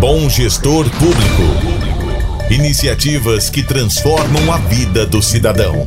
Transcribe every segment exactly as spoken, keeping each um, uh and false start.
Bom Gestor Público. Iniciativas que transformam a vida do cidadão.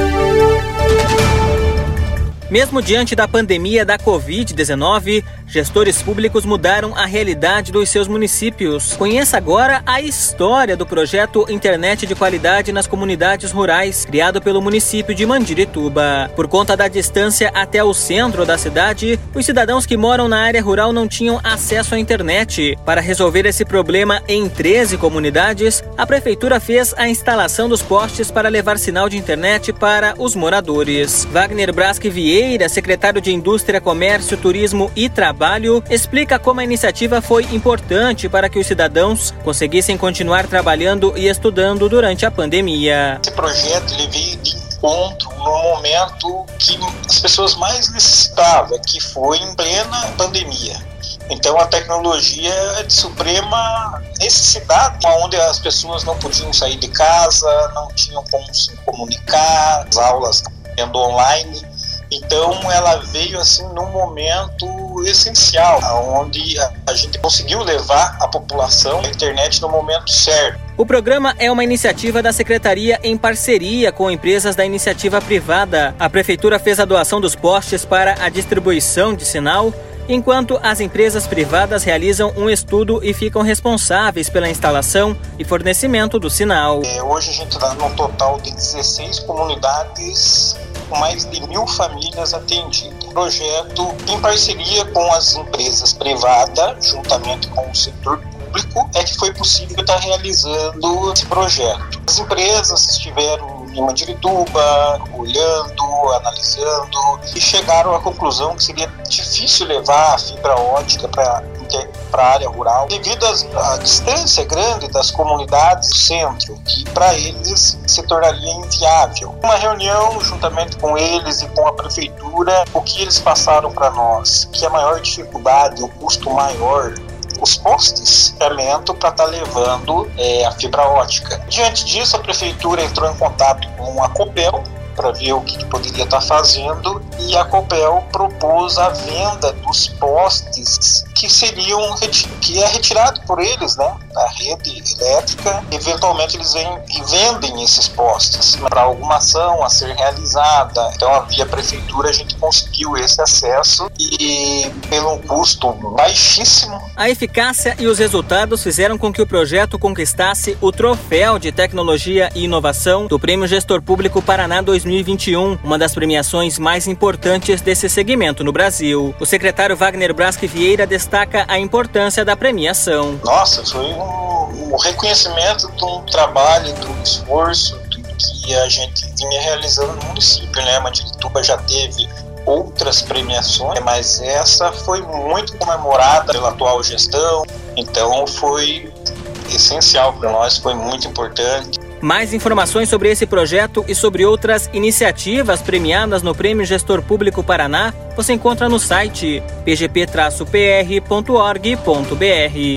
Mesmo diante da pandemia da covid dezenove, gestores públicos mudaram a realidade dos seus municípios. Conheça agora a história do projeto Internet de Qualidade nas Comunidades Rurais, criado pelo município de Mandirituba. Por conta da distância até o centro da cidade, os cidadãos que moram na área rural não tinham acesso à internet. Para resolver esse problema em treze comunidades, a prefeitura fez a instalação dos postes para levar sinal de internet para os moradores. Wagner Braschi Vieira, secretário de Indústria, Comércio, Turismo e Trabalho, explica como a iniciativa foi importante para que os cidadãos conseguissem continuar trabalhando e estudando durante a pandemia. Esse projeto ele veio de encontro no momento que as pessoas mais necessitavam, que foi em plena pandemia. Então a tecnologia é de suprema necessidade, onde as pessoas não podiam sair de casa, não tinham como se comunicar, as aulas sendo online. Então ela veio assim num momento essencial, onde a gente conseguiu levar a população à internet no momento certo. O programa é uma iniciativa da Secretaria em parceria com empresas da iniciativa privada. A Prefeitura fez a doação dos postes para a distribuição de sinal, enquanto as empresas privadas realizam um estudo e ficam responsáveis pela instalação e fornecimento do sinal. É, hoje a gente está num total de dezesseis comunidades com mais de mil famílias atendidas. O projeto em parceria com as empresas privadas, juntamente com o setor público, é que foi possível estar realizando esse projeto. As empresas estiveram em Mandirituba, olhando, analisando e chegaram à conclusão que seria difícil levar a fibra ótica para para a área rural, devido à distância grande das comunidades do centro, que para eles se tornaria inviável. Uma reunião juntamente com eles e com a prefeitura, o que eles passaram para nós, que a maior dificuldade, o custo maior, os postes para estar tá levando é, a fibra ótica. Diante disso, a prefeitura entrou em contato com a Copel para ver o que, que poderia estar tá fazendo, e a Copel propôs a venda dos postes que seriam que é retirado por eles, né, da rede elétrica. Eventualmente eles vêm e vendem esses postes para alguma ação a ser realizada. Então, via prefeitura, a gente conseguiu esse acesso e pelo um custo baixíssimo. A eficácia e os resultados fizeram com que o projeto conquistasse o troféu de tecnologia e inovação do Prêmio Gestor Público Paraná dois mil e vinte e um, uma das premiações mais importantes desse segmento no Brasil. O secretário Wagner Braschi Vieira destaca a importância da premiação. Nossa, foi um, um reconhecimento de um trabalho, de um esforço do que a gente vinha realizando no município, né? Mandirituba já teve outras premiações, mas essa foi muito comemorada pela atual gestão, então foi essencial para nós, foi muito importante. Mais informações sobre esse projeto e sobre outras iniciativas premiadas no Prêmio Gestor Público Paraná você encontra no site p g p traço p r ponto org ponto b r.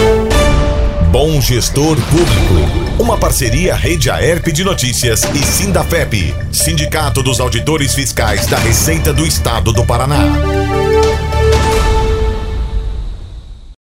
Bom Gestor Público, uma parceria Rede Aerp de Notícias e Sindafep, Sindicato dos Auditores Fiscais da Receita do Estado do Paraná.